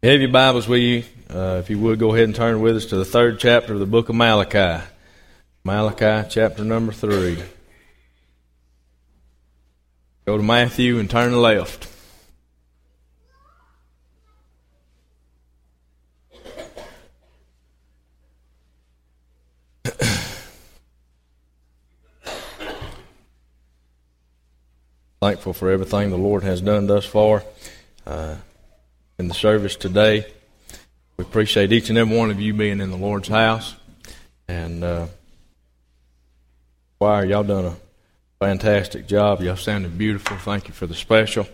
You have your Bibles with you. If you would, go ahead and turn with us to the 3rd chapter of the book of Malachi. Malachi chapter number 3. Go to Matthew and turn left. Thankful for everything the Lord has done thus far in the service today. We appreciate each and every one of you being in the Lord's house. And choir, y'all done a fantastic job. Y'all sounded beautiful. Thank you for the special.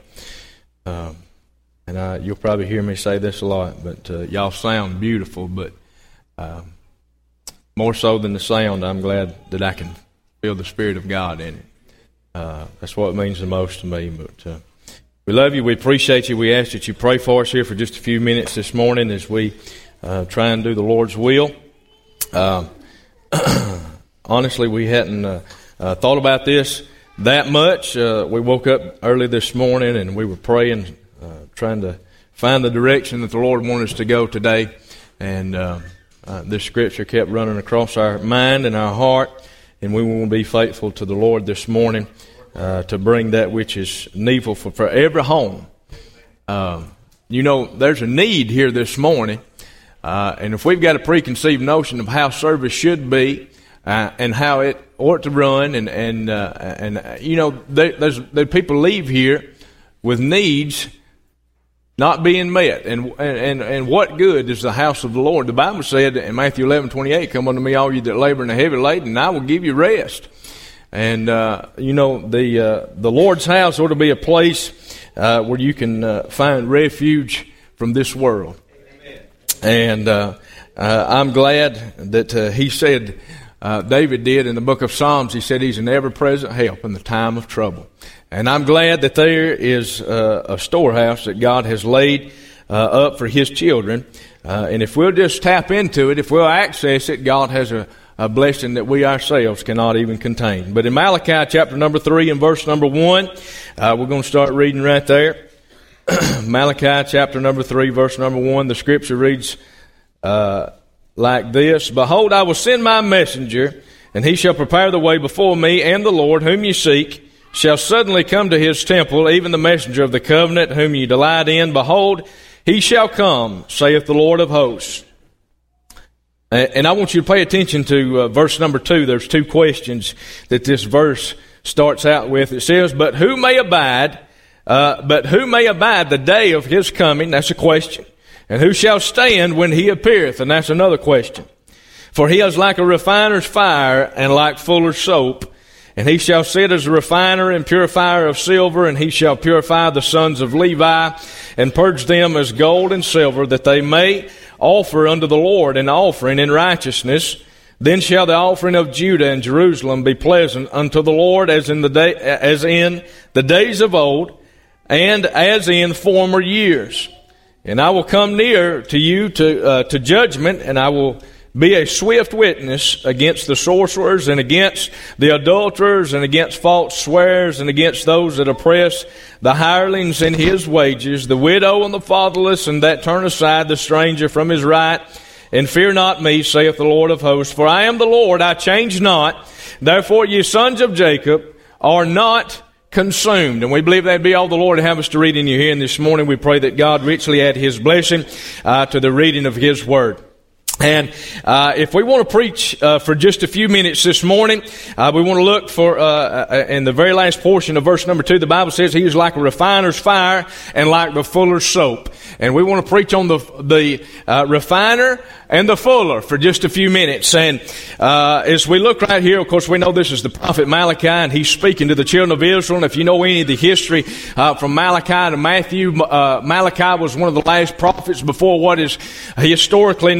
And you'll probably hear me say this a lot, but y'all sound beautiful. But more so than the sound, I'm glad that I can feel the Spirit of God in it. That's what it means the most to me. But we love you. We appreciate you. We ask that you pray for us here for just a few minutes this morning as we try and do the Lord's will. Honestly, we hadn't thought about this that much. We woke up early this morning and we were praying, trying to find the direction that the Lord wanted us to go today. And this scripture kept running across our mind and our heart. And we want to be faithful to the Lord this morning to bring that which is needful for every home. There's a need here this morning. And if we've got a preconceived notion of how service should be and how it ought to run, there's people leave here with needs not being met. And what good is the house of the Lord? The Bible said in Matthew 11:28, "Come unto me, all you that labor and are heavy laden, and I will give you rest." And, the Lord's house ought to be a place where you can find refuge from this world. Amen. And I'm glad that he said, David did in the book of Psalms, he said he's an ever-present help in the time of trouble. And I'm glad that there is a storehouse that God has laid up for His children. And if we'll just tap into it, if we'll access it, God has a blessing that we ourselves cannot even contain. But in Malachi chapter number 3 and verse number 1, we're going to start reading right there. Malachi chapter number 3, verse number 1, the scripture reads like this: "Behold, I will send my messenger, and he shall prepare the way before me, and the Lord whom you seek shall suddenly come to his temple, even the messenger of the covenant whom you delight in. Behold, he shall come, saith the Lord of hosts." And I want you to pay attention to verse number 2. There's two questions that this verse starts out with. It says, But who may abide the day of his coming?" That's a question. "And who shall stand when he appeareth?" And that's another question. "For he is like a refiner's fire, and like fuller's soap. And he shall sit as a refiner and purifier of silver, and he shall purify the sons of Levi, and purge them as gold and silver, that they may offer unto the Lord an offering in righteousness. Then shall the offering of Judah and Jerusalem be pleasant unto the Lord, as in the days of old, and as in former years. And I will come near to you to judgment, and I will be a swift witness against the sorcerers, and against the adulterers, and against false swearers, and against those that oppress the hirelings in his wages, the widow and the fatherless, and that turn aside the stranger from his right. And fear not me, saith the Lord of hosts, for I am the Lord, I change not. Therefore ye sons of Jacob are not consumed." And we believe that'd be all the Lord have us to read in your hearing this morning. We pray that God richly add His blessing to the reading of His Word. And if we want to preach for just a few minutes this morning, we want to look for in the very last portion of verse number 2, the Bible says He is like a refiner's fire and like the fuller's soap. And we want to preach on the refiner and the fuller for just a few minutes. And as we look right here, of course, we know this is the prophet Malachi, and he's speaking to the children of Israel. And if you know any of the history from Malachi to Matthew, Malachi was one of the last prophets before what is historically known as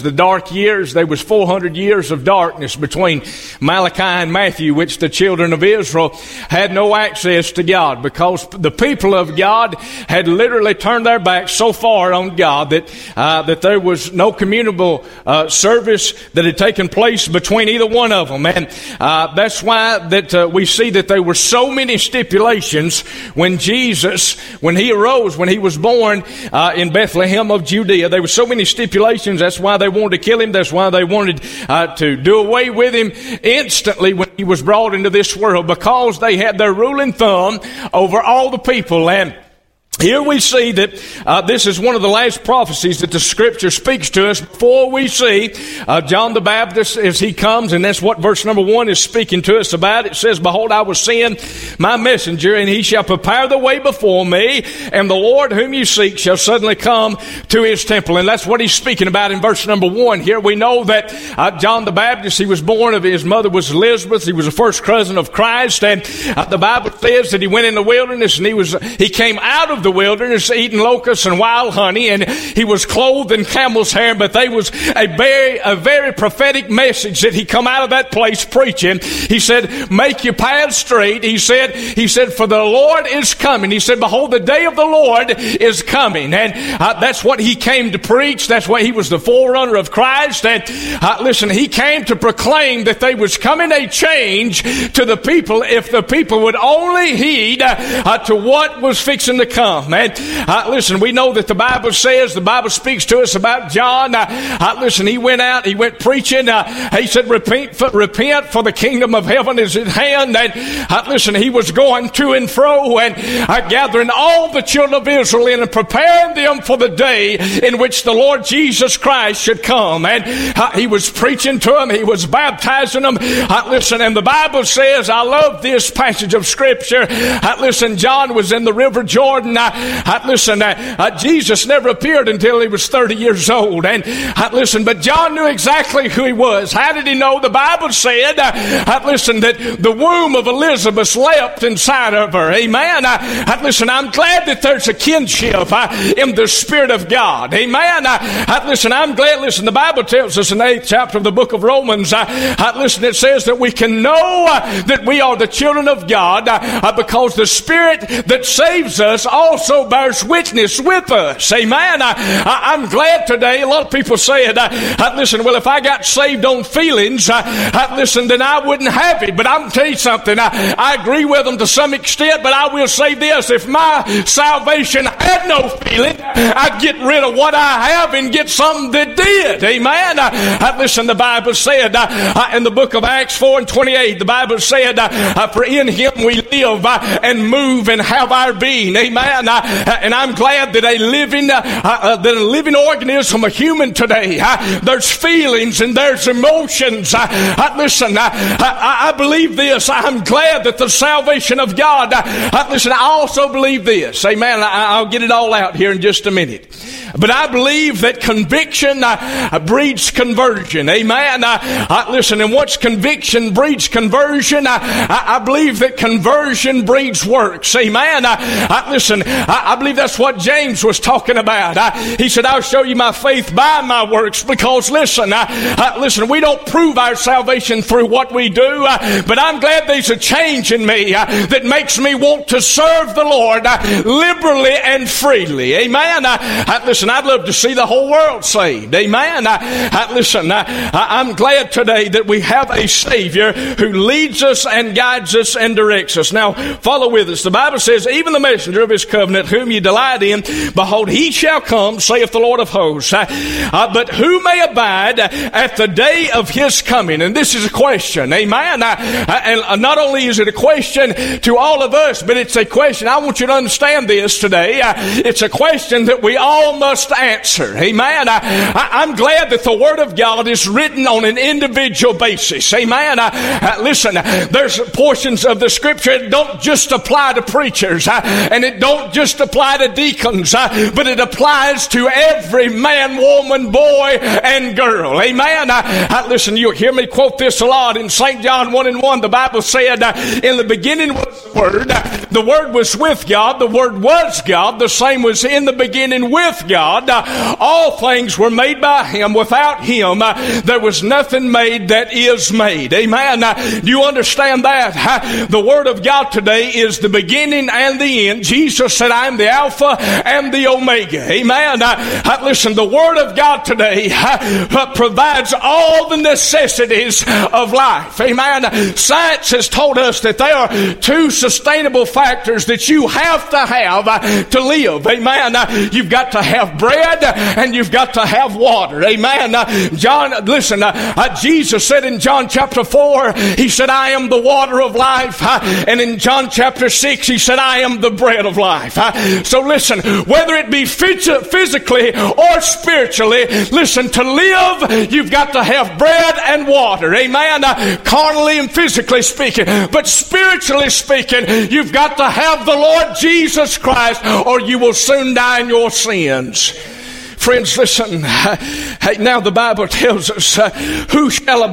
the dark years. There was 400 years of darkness between Malachi and Matthew, which the children of Israel had no access to God, because the people of God had literally turned their backs so far on God that there was no communal service that had taken place between either one of them. And that's why that we see that there were so many stipulations when Jesus, when he arose, when he was born in Bethlehem of Judea. There were so many stipulations. That's why they wanted to kill him. That's why they wanted to do away with him instantly when he was brought into this world, because they had their ruling thumb over all the people. And here we see that this is one of the last prophecies that the Scripture speaks to us before we see John the Baptist as he comes, and that's what verse number 1 is speaking to us about. It says, "Behold, I will send my messenger, and he shall prepare the way before me, and the Lord whom you seek shall suddenly come to his temple." And that's what he's speaking about in verse number 1. Here we know that John the Baptist, he was born of, his mother was Elizabeth. He was a first cousin of Christ, and the Bible says that he went in the wilderness, and he came out of the wilderness eating locusts and wild honey, and he was clothed in camel's hair. But they was a very prophetic message that he come out of that place preaching. He said, "Make your paths straight." He said, "For the Lord is coming." He said, "Behold, the day of the Lord is coming." And that's what he came to preach. That's why he was the forerunner of Christ. And listen, he came to proclaim that there was coming a change to the people if the people would only heed to what was fixing to come. And listen, we know that the Bible speaks to us about John. Listen, he went out, he went preaching. He said, repent, for the kingdom of heaven is at hand. And listen, he was going to and fro and gathering all the children of Israel in and preparing them for the day in which the Lord Jesus Christ should come. And he was preaching to them, he was baptizing them. Listen, and the Bible says, I love this passage of Scripture. Listen, John was in the River Jordan. Listen, Jesus never appeared until he was 30 years old. And listen, but John knew exactly who he was. How did he know? The Bible said, listen, that the womb of Elizabeth leapt inside of her. Amen. Listen, I'm glad that there's a kinship in the Spirit of God. Amen. Listen, I'm glad. Listen, the Bible tells us in the 8th chapter of the book of Romans, listen, it says that we can know that we are the children of God because the Spirit that saves us also bears witness with us. Amen. I'm glad today. A lot of people say it. Listen, well, if I got saved on feelings, listen, then I wouldn't have it. But I'm going to tell you something. I agree with them to some extent, but I will say this. If my salvation had no feeling, I'd get rid of what I have and get something that did. Amen. Listen, the Bible said in the book of Acts 4:28, the Bible said, for in him we live and move and have our being. Amen. And I'm glad that a living organism, a human today, there's feelings and there's emotions. Listen, I believe this. I'm glad that the salvation of God. Listen, I also believe this. Amen. I'll get it all out here in just a minute. But I believe that conviction breeds conversion. Amen. Listen, and once conviction breeds conversion, I believe that conversion breeds works. Amen. Listen, I believe that's what James was talking about. He said, I'll show you my faith by my works, because listen, we don't prove our salvation through what we do, but I'm glad there's a change in me that makes me want to serve the Lord liberally and freely. Amen. Listen, I'd love to see the whole world saved. Amen. Listen, I'm glad today that we have a Savior who leads us and guides us and directs us. Now, follow with us. The Bible says, even the messenger of his covenant, whom you delight in, behold, he shall come, saith the Lord of hosts. But who may abide at the day of his coming? And this is a question. Amen. And not only is it a question to all of us, but it's a question. I want you to understand this today. It's a question that we all must answer. Amen. I'm glad that the Word of God is written on an individual basis. Amen. Listen, there's portions of the Scripture that don't just apply to preachers, and it don't just apply to deacons, but it applies to every man, woman, boy, and girl. Amen. Listen, you'll hear me quote this a lot. In St. John 1:1, the Bible said, in the beginning was Word. The Word was with God. The Word was God. The same was in the beginning with God. All things were made by Him. Without Him, there was nothing made that is made. Amen. Do you understand that? The Word of God today is the beginning and the end. Jesus said, I am the Alpha and the Omega. Amen. Listen, the Word of God today provides all the necessities of life. Amen. Science has told us that there are two sustainable factors that you have to live. Amen. You've got to have bread and you've got to have water. Amen. Jesus said in John chapter 4, He said, I am the water of life. And in John chapter 6, He said, I am the bread of life. So listen, whether it be physically or spiritually, listen, to live, you've got to have bread and water. Amen. Carnally and physically speaking. But spiritually speaking, you've got to have the Lord Jesus Christ, or you will soon die in your sins. Friends, listen. Now the Bible tells us who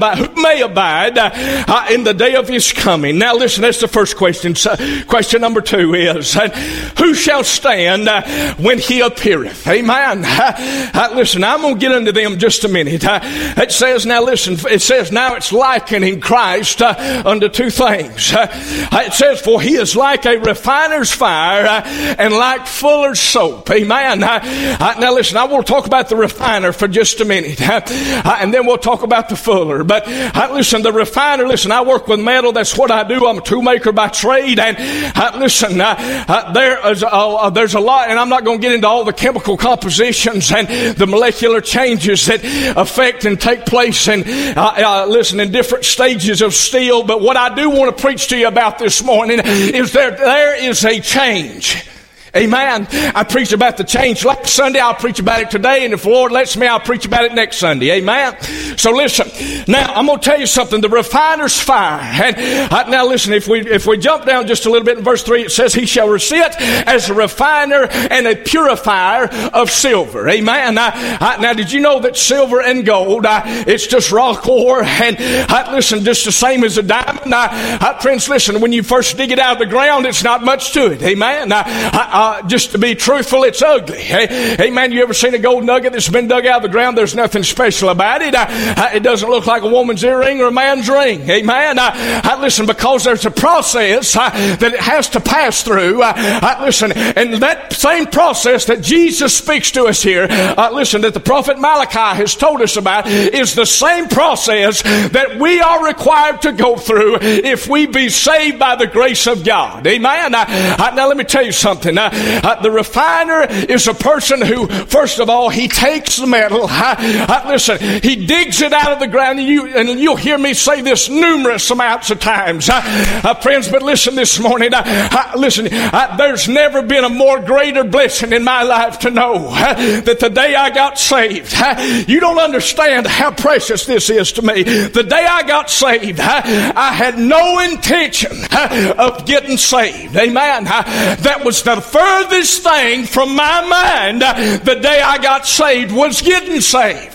may abide in the day of His coming. Now listen, that's the first question. Question number 2 is, who shall stand when He appeareth? Amen. Listen, I'm going to get into them just a minute. It says, now listen, it says, now it's likening Christ unto two things. It says, for He is like a refiner's fire and like fuller's soap. Amen. Now listen, I will talk about the refiner for just a minute, and then we'll talk about the fuller. But listen, the refiner, listen, I work with metal. That's what I do. I'm a toolmaker by trade. And listen, there's a lot, and I'm not going to get into all the chemical compositions and the molecular changes that affect and take place and listen, in different stages of steel. But what I do want to preach to you about this morning is there is a change. Amen. I preached about the change last Sunday. I'll preach about it today. And if the Lord lets me, I'll preach about it next Sunday. Amen. So listen. Now, I'm going to tell you something. The refiner's fire. And now listen, if we jump down just a little bit in verse 3, it says, He shall sit as a refiner and a purifier of silver. Amen. Now, did you know that silver and gold, it's just rock ore? And listen, just the same as a diamond. Friends, listen, when you first dig it out of the ground, it's not much to it. Amen. Just to be truthful, it's ugly. Hey man, you ever seen a gold nugget that's been dug out of the ground? There's nothing special about it. It doesn't look like a woman's earring or a man's ring. Amen. Listen, because there's a process that it has to pass through. Listen, and that same process that Jesus speaks to us here, listen, that the prophet Malachi has told us about, is the same process that we are required to go through if we be saved by the grace of God. Amen. Now let me tell you something. The refiner is a person who, first of all, he takes the metal. Listen, he digs it out of the ground, and you'll hear me say this numerous amounts of times, friends. But listen, this morning, listen, there's never been a more greater blessing in my life to know that the day I got saved, you don't understand how precious this is to me. The day I got saved, I had no intention of getting saved. Amen. That was the furthest thing from my mind the day I got saved was getting saved.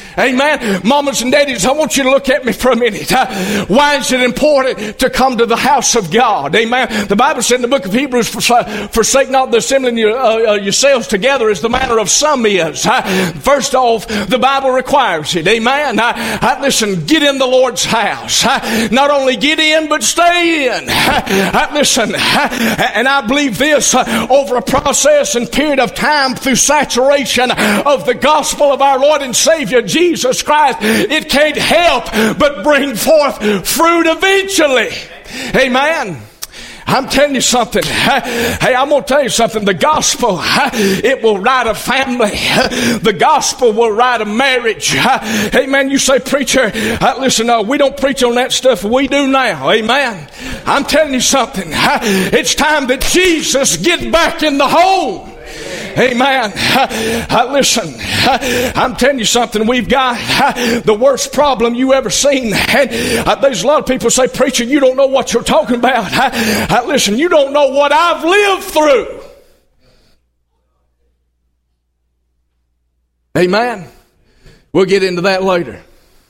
Amen. Mamas and daddies, I want you to look at me for a minute. Why is it important to come to the house of God? Amen. The Bible said in the book of Hebrews, forsake not the assembling yourselves together as the manner of some is. First off, the Bible requires it. Amen. Listen, get in the Lord's house. Not only get in, but stay in. Listen, and I believe this, over a process and period of time through saturation of the gospel of our Lord and Savior, Jesus Christ, it can't help but bring forth fruit eventually. Amen. I'm telling you something. Hey, I'm going to tell you something. The gospel, it will right a family. The gospel will right a marriage. Hey, man, you say, preacher, listen, we don't preach on that stuff. We do now. Amen. I'm telling you something. It's time that Jesus get back in the home. Amen. Listen, I'm telling you something. We've got the worst problem you ever seen. And there's a lot of people say, preacher, you don't know what you're talking about. Listen, you don't know what I've lived through. Amen. We'll get into that later.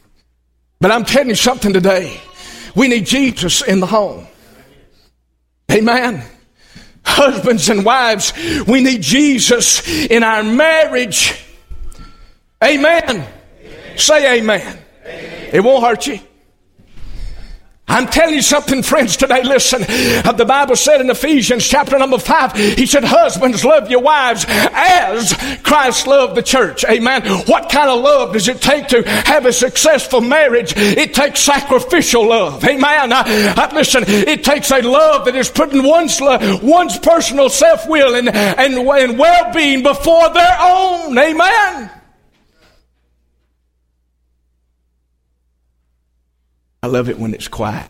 But I'm telling you something today. We need Jesus in the home. Amen. Husbands and wives, we need Jesus in our marriage. Amen. Amen. Say amen. Amen. It won't hurt you. I'm telling you something, friends, today. Listen, the Bible said in Ephesians chapter number 5, he said, husbands, love your wives as Christ loved the church. Amen. What kind of love does it take to have a successful marriage? It takes sacrificial love. Amen. Listen, it takes a love that is putting one's personal self-will and well-being before their own. Amen. I love it when it's quiet.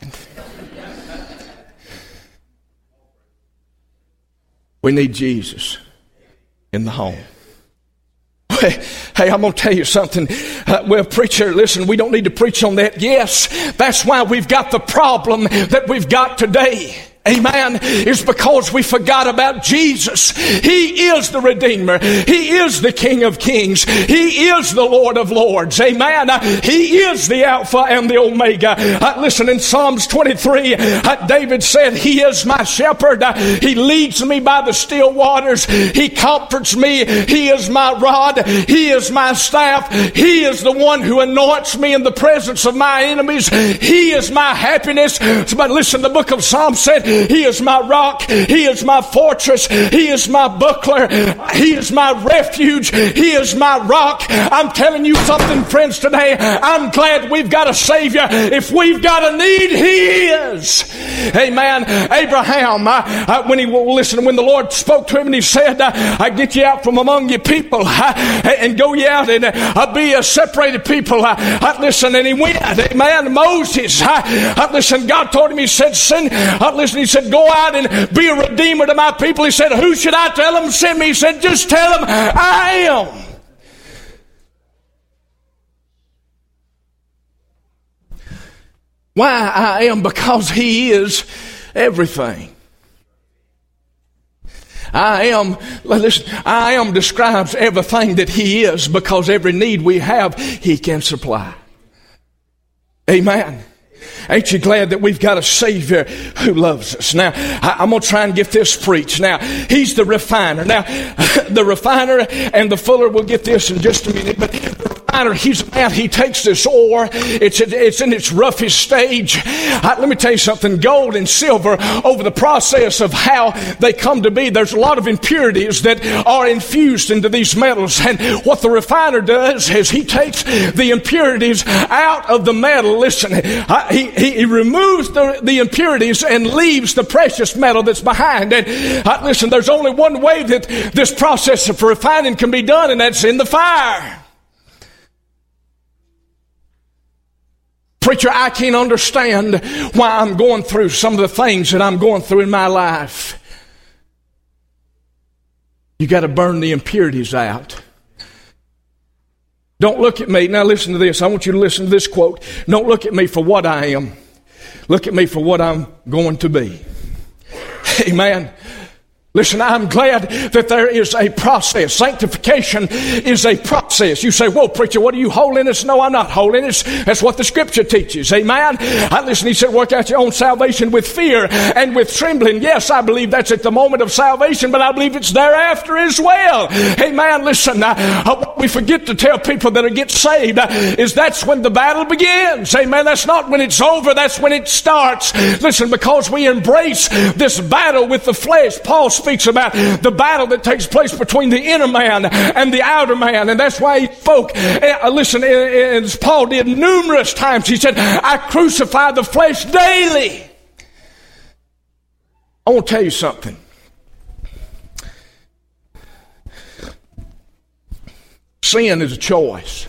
We need Jesus in the home. Hey, I'm going to tell you something. Well, preacher, listen, we don't need to preach on that. Yes, that's why we've got the problem that we've got today. Amen. Is because we forgot about Jesus. He is the Redeemer. He is the King of Kings. He is the Lord of Lords. Amen. He is the Alpha and the Omega. Listen, in Psalms 23, David said, He is my shepherd. He leads me by the still waters. He comforts me. He is my rod. He is my staff. He is the one who anoints me in the presence of my enemies. He is my happiness. But listen, the book of Psalms said, He is my rock. He is my fortress. He is my buckler. He is my refuge. He is my rock. I'm telling you something, friends, today. I'm glad we've got a Savior. If we've got a need, He is. Amen. Abraham, when the Lord spoke to him and He said, I get you out from among your people and go you out and be a separated people. Listen, and he went. Amen. Moses, listen, God told him, He said, He said, go out and be a redeemer to my people. He said, who should I tell them send me? He said, just tell them I am. Why I am? Because He is everything. I am describes everything that He is, because every need we have, He can supply. Amen. Ain't you glad that we've got a Savior who loves us? Now, I'm going to try and get this preached. Now, He's the refiner. Now, the refiner and the fuller, we'll get this in just a minute, but the refiner, he's a man, he takes this ore, it's in its roughest stage. Let me tell you something, gold and silver, over the process of how they come to be, there's a lot of impurities that are infused into these metals. And what the refiner does is he takes the impurities out of the metal. Listen, he removes the impurities and leaves the precious metal that's behind. And listen, there's only one way that this process of refining can be done, and that's in the fire. Preacher, I can't understand why I'm going through some of the things that I'm going through in my life. You got to burn the impurities out. Don't look at me. Now listen to this. I want you to listen to this quote. Don't look at me for what I am. Look at me for what I'm going to be. Amen. Listen, I'm glad that there is a process. Sanctification is a process. You say, whoa, preacher, what are you, holiness? No, I'm not holiness. That's what the Scripture teaches. Amen. Listen, he said, work out your own salvation with fear and with trembling. Yes, I believe that's at the moment of salvation, but I believe it's thereafter as well. Amen. Listen, what we forget to tell people that get saved is that's when the battle begins. Amen. That's not when it's over. That's when it starts. Listen, because we embrace this battle with the flesh. Paul speaks about the battle that takes place between the inner man and the outer man, and that's why he spoke. Listen, as Paul did numerous times, he said, I crucify the flesh daily. I want to tell you something. Sin is a choice.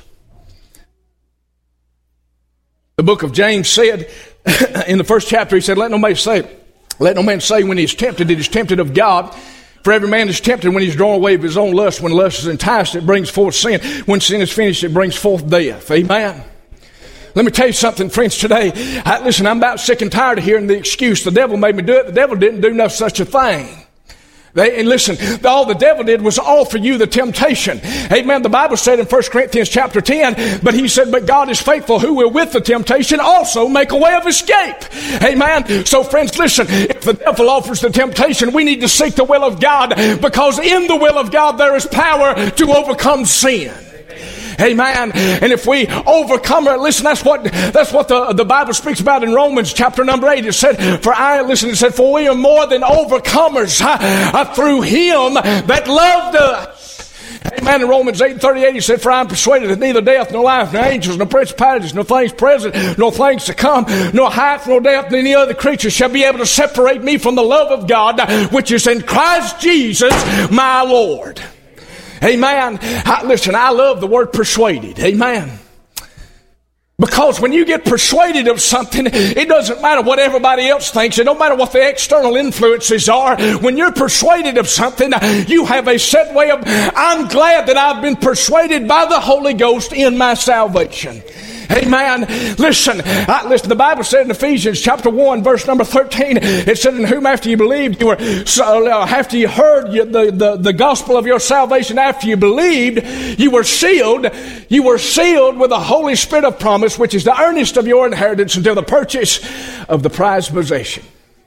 The book of James said, in the first chapter, he said, let no man say when he is tempted, it is tempted of God. For every man is tempted when he's drawn away of his own lust. When lust is enticed, it brings forth sin. When sin is finished, it brings forth death. Amen. Let me tell you something, friends, today. Listen, I'm about sick and tired of hearing the excuse, the devil made me do it. The devil didn't do no such a thing. And listen, all the devil did was offer you the temptation. Amen. The Bible said in 1 Corinthians chapter 10, but he said, but God is faithful, who will with the temptation also make a way of escape. Amen. So friends, listen, if the devil offers the temptation, we need to seek the will of God, because in the will of God there is power to overcome sin. Amen. And if we overcome her, listen, that's what the Bible speaks about in Romans chapter number 8. It said, for we are more than overcomers through him that loved us. Amen. In Romans 8:38, he said, for I am persuaded that neither death, nor life, nor angels, nor principalities, nor things present, nor things to come, nor height, nor depth, nor any other creature shall be able to separate me from the love of God, which is in Christ Jesus my Lord. Amen. Listen, I love the word persuaded. Amen. Because when you get persuaded of something, it doesn't matter what everybody else thinks. It don't matter what the external influences are. When you're persuaded of something, you have a set way of, I'm glad that I've been persuaded by the Holy Ghost in my salvation. Amen. Listen, the Bible said in Ephesians chapter 1, verse number 13, it said, in whom after you believed, after you heard the gospel of your salvation, after you believed, you were sealed with the Holy Spirit of promise, which is the earnest of your inheritance until the purchase of the prized possession.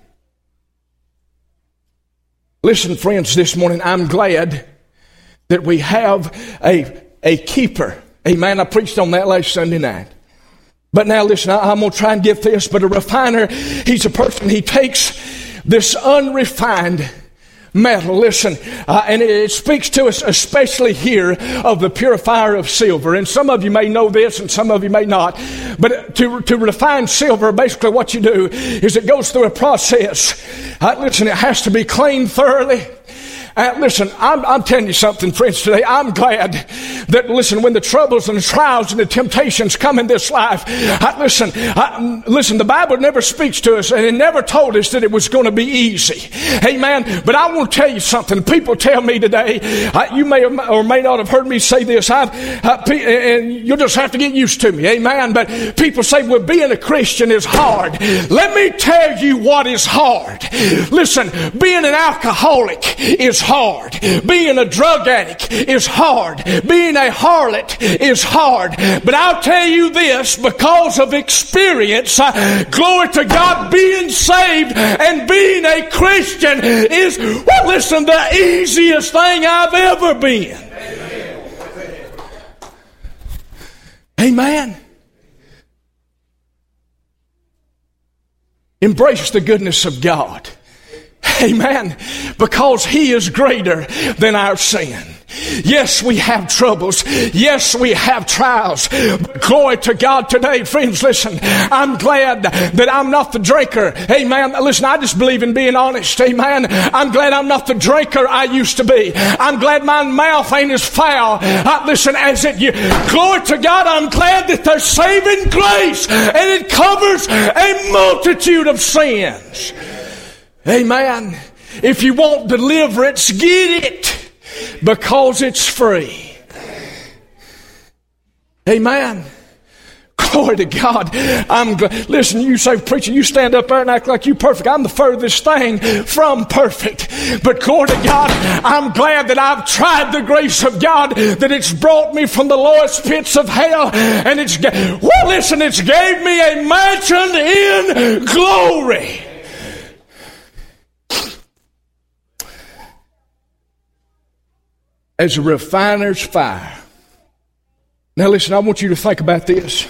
Listen, friends, this morning, I'm glad that we have a keeper. Amen. I preached on that last Sunday night. But now listen, I'm going to try and get this. But a refiner, he's a person, he takes this unrefined metal. Listen, and it speaks to us especially here of the purifier of silver. And some of you may know this and some of you may not. But to refine silver, basically what you do is it goes through a process. Listen, it has to be cleaned thoroughly. Listen, I'm telling you something, friends, today. I'm glad that, listen, when the troubles and the trials and the temptations come in this life, listen, the Bible never speaks to us, and it never told us that it was going to be easy. Amen. But I want to tell you something. People tell me today, you may or may not have heard me say this, and you'll just have to get used to me. Amen. But people say, well, being a Christian is hard. Let me tell you what is hard. Listen, being an alcoholic is hard. Being a drug addict is hard. Being a harlot is hard. But I'll tell you this, because of experience, glory to God, being saved and being a Christian is, well, listen, the easiest thing I've ever been. Amen. Embrace the goodness of God. Amen. Because He is greater than our sin. Yes, we have troubles. Yes, we have trials. But glory to God today. Friends, listen, I'm glad that I'm not the drinker. Amen. Listen, I just believe in being honest. Amen. I'm glad I'm not the drinker I used to be. I'm glad my mouth ain't as foul. Listen, as it, glory to God, I'm glad that there's saving grace and it covers a multitude of sins. Amen. If you want deliverance, get it. Because it's free. Amen. Glory to God. I'm glad. Listen, you say, preacher, you stand up there and act like you perfect. I'm the furthest thing from perfect. But glory to God, I'm glad that I've tried the grace of God, that it's brought me from the lowest pits of hell. And it's gave me a mansion in glory. As a refiner's fire. Now listen, I want you to think about this.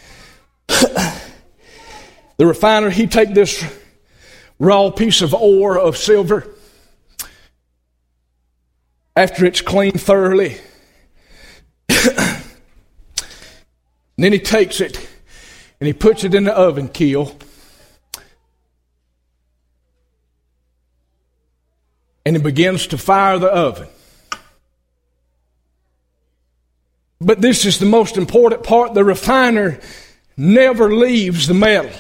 The refiner, he take this raw piece of ore of silver after it's cleaned thoroughly. And then he takes it and he puts it in the oven kiln. And he begins to fire the oven. But this is the most important part. The refiner never leaves the metal.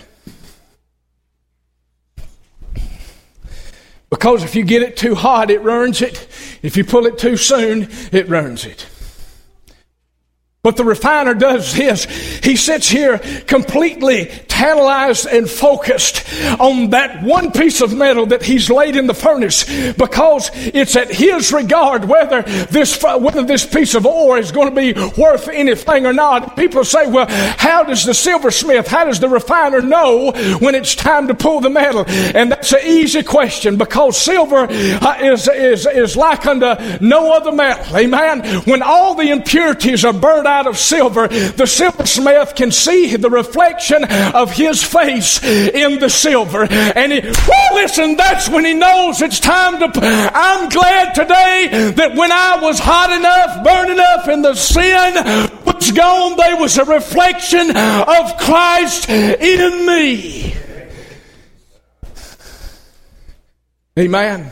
Because if you get it too hot, it ruins it. If you pull it too soon, it ruins it. But the refiner does this. He sits here completely analyzed and focused on that one piece of metal that he's laid in the furnace, because it's at his regard whether this piece of ore is going to be worth anything or not. People say, well, how does the silversmith, how does the refiner know when it's time to pull the metal? And that's an easy question, because silver is like unto no other metal. Amen. When all the impurities are burned out of silver, the silversmith can see the reflection of his face in the silver. And listen, that's when he knows it's time to... I'm glad today that when I was hot enough, burned enough, and the sin was gone, there was a reflection of Christ in me. Amen.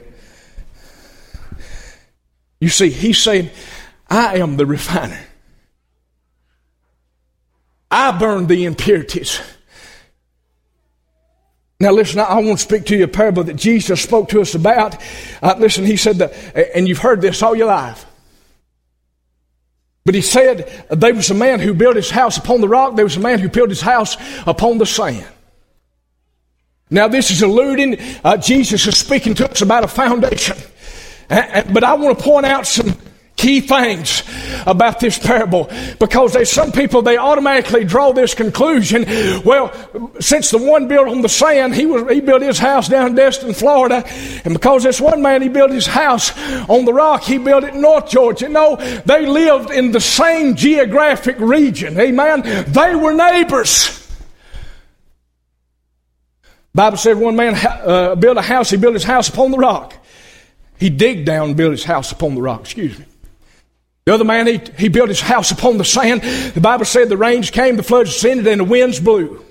You see, he's saying, I am the refiner. I burn the impurities. Now listen, I want to speak to you a parable that Jesus spoke to us about. Listen, he said that, and you've heard this all your life. But he said there was a man who built his house upon the rock. There was a man who built his house upon the sand. Now this is alluding, Jesus is speaking to us about a foundation. But I want to point out some key things about this parable, because there's some people, they automatically draw this conclusion. Well, since the one built on the sand, he built his house down in Destin, Florida, and because this one man, he built his house on the rock, he built it in North Georgia. No, they lived in the same geographic region. Amen. They were neighbors. The Bible said one man built a house. He built his house upon the rock. He digged down and built his house upon the rock. Excuse me. The other man, he built his house upon the sand. The Bible said the rains came, the floods descended, and the winds blew.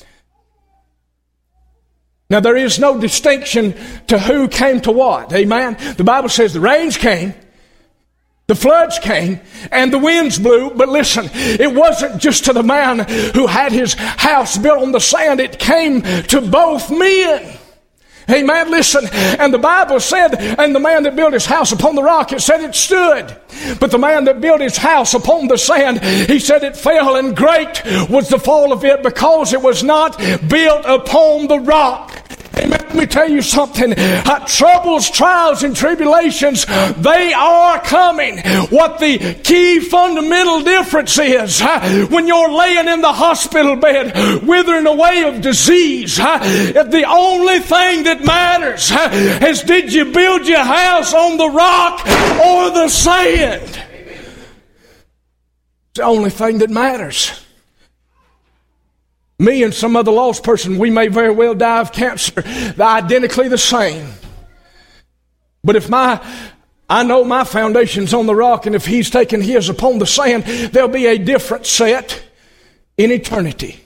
Now there is no distinction to who came to what. Amen. The Bible says the rains came, the floods came, and the winds blew. But listen, it wasn't just to the man who had his house built on the sand. It came to both men. Amen. Listen, and the Bible said, and the man that built his house upon the rock, it said it stood. But the man that built his house upon the sand, he said it fell, and great was the fall of it, because it was not built upon the rock. Amen. Let me tell you something. Troubles, trials, and tribulations, they are coming. What the key fundamental difference is, when you're laying in the hospital bed, withering away of disease, the only thing that matters is, did you build your house on the rock or the sand? It's the only thing that matters. Me and some other lost person, we may very well die of cancer. They're identically the same. But if I know my foundation's on the rock, and if he's taken his upon the sand, there'll be a different set in eternity.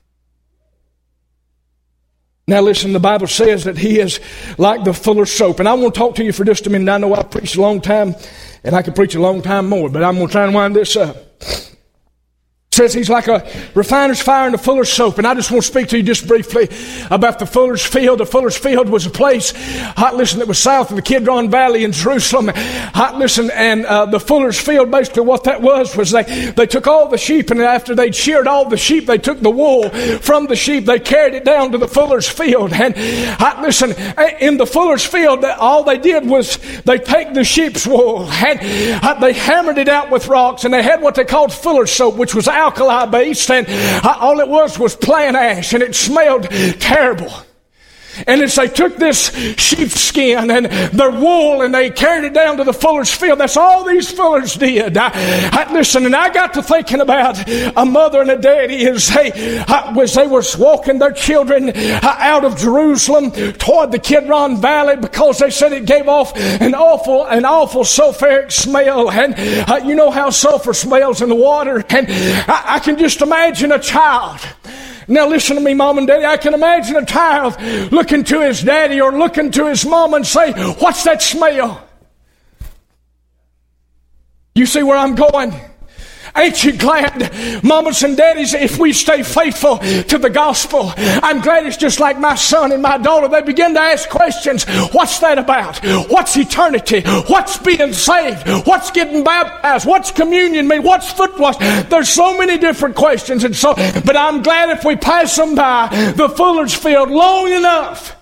Now listen, the Bible says that he is like the fuller's soap. And I want to talk to you for just a minute. I know I've preached a long time, and I could preach a long time more, but I'm going to try and wind this up. Says he's like a refiner's fire and a fuller's soap. And I just want to speak to you just briefly about the Fuller's Field. The Fuller's Field was a place, that was south of the Kidron Valley in Jerusalem. And the Fuller's Field, basically what that was they took all the sheep, and after they'd sheared all the sheep, they took the wool from the sheep, they carried it down to the Fuller's Field. And in the Fuller's Field, all they did was they take the sheep's wool, and they hammered it out with rocks, and they had what they called Fuller's soap, which was alkali based, and all it was plant ash, and it smelled terrible. And as they took this sheep's skin and their wool and they carried it down to the Fuller's Field, that's all these Fullers did. Listen, and I got to thinking about a mother and a daddy as they were walking their children out of Jerusalem toward the Kidron Valley, because they said it gave off an awful sulfuric smell. And you know how sulfur smells in the water. And I can just imagine a child. Now listen to me, Mom and Daddy. I can imagine a child looking to his daddy or looking to his mom and say, "What's that smell?" You see where I'm going? Ain't you glad, mamas and daddies, if we stay faithful to the gospel? I'm glad it's just like my son and my daughter. They begin to ask questions. What's that about? What's eternity? What's being saved? What's getting baptized? What's communion mean? What's foot wash? There's so many different questions. But I'm glad if we pass them by the fuller's field long enough,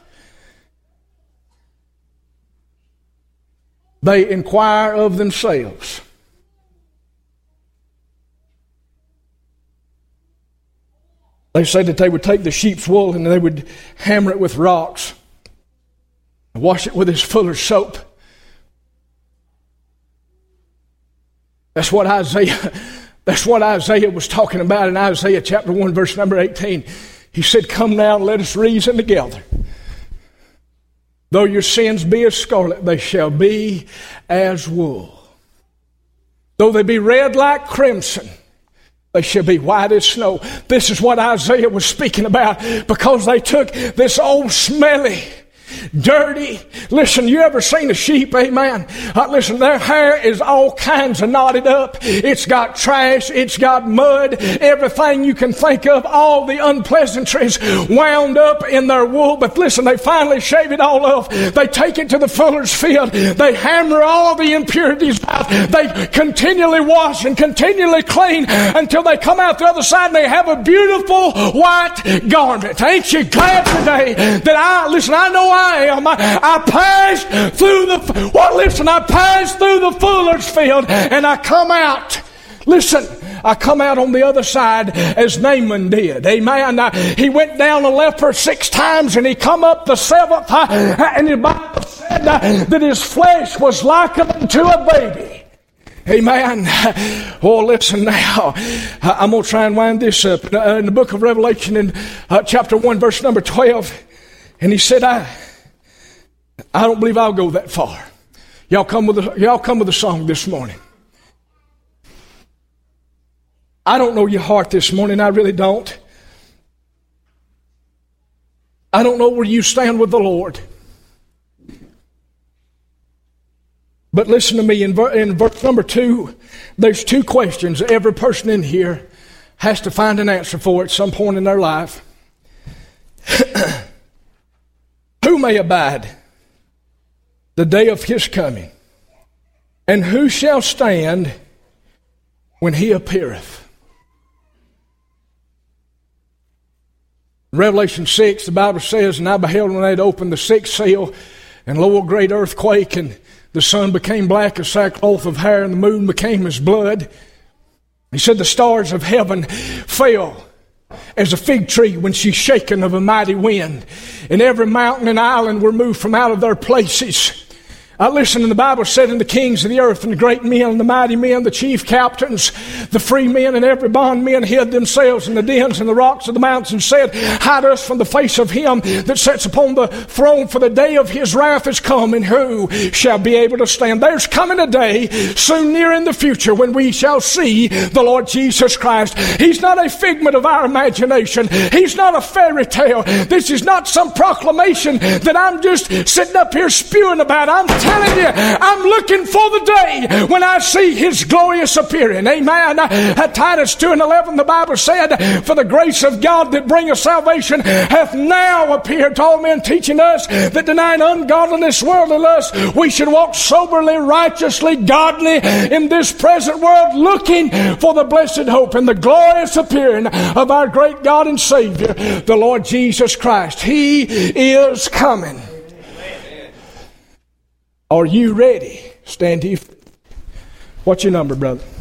they inquire of themselves. They said that they would take the sheep's wool and they would hammer it with rocks, wash it with his fuller's soap. That's what Isaiah was talking about in Isaiah chapter 1, verse number 18. He said, "Come now, let us reason together. Though your sins be as scarlet, they shall be as wool. Though they be red like crimson, they shall be white as snow." This is what Isaiah was speaking about, because they took this old smelly, dirty. Listen, you ever seen a sheep? Amen. Listen, their hair is all kinds of knotted up. It's got trash. It's got mud. Everything you can think of. All the unpleasantries wound up in their wool. But listen, they finally shave it all off. They take it to the fuller's field. They hammer all the impurities out. They continually wash and continually clean until they come out the other side and they have a beautiful white garment. Ain't you glad today that I know I am. I passed through I passed through the fuller's field and I come out. Listen, I come out on the other side as Naaman did. Amen. He went down a leper 6 times and he come up the 7th. And the Bible said that his flesh was likened unto a baby. Amen. Oh, listen now. I'm going to try and wind this up. In the book of Revelation in chapter 1, verse number 12. And he said, I don't believe I'll go that far. Y'all come with a song this morning. I don't know your heart this morning. I really don't. I don't know where you stand with the Lord. But listen to me. In verse number 2, there's 2 questions every person in here has to find an answer for at some point in their life. Who may abide the day of his coming? And who shall stand when he appeareth? In Revelation 6, the Bible says, "And I beheld when they had opened the 6th seal, and lo, a great earthquake, and the sun became black as sackcloth of hair, and the moon became as blood." He said the stars of heaven fell as a fig tree when she's shaken of a mighty wind. And every mountain and island were moved from out of their places. Listen, and the Bible said, "And the kings of the earth, and the great men, and the mighty men, the chief captains, the free men, and every bondman hid themselves in the dens and the rocks of the mountains, and said, Hide us from the face of him that sits upon the throne, for the day of his wrath is come, and who shall be able to stand?" There's coming a day soon near in the future when we shall see the Lord Jesus Christ. He's not a figment of our imagination. He's not a fairy tale. This is not some proclamation that I'm just sitting up here spewing about. I'm telling you, I'm looking for the day when I see his glorious appearing. Amen. Titus 2:11, the Bible said, "For the grace of God that bringeth salvation hath now appeared to all men, teaching us that denying ungodliness, worldly lust, we should walk soberly, righteously, godly in this present world, looking for the blessed hope and the glorious appearing of our great God and Savior, the Lord Jesus Christ." He is coming. Are you ready? Stand to your feet. What's your number, brother?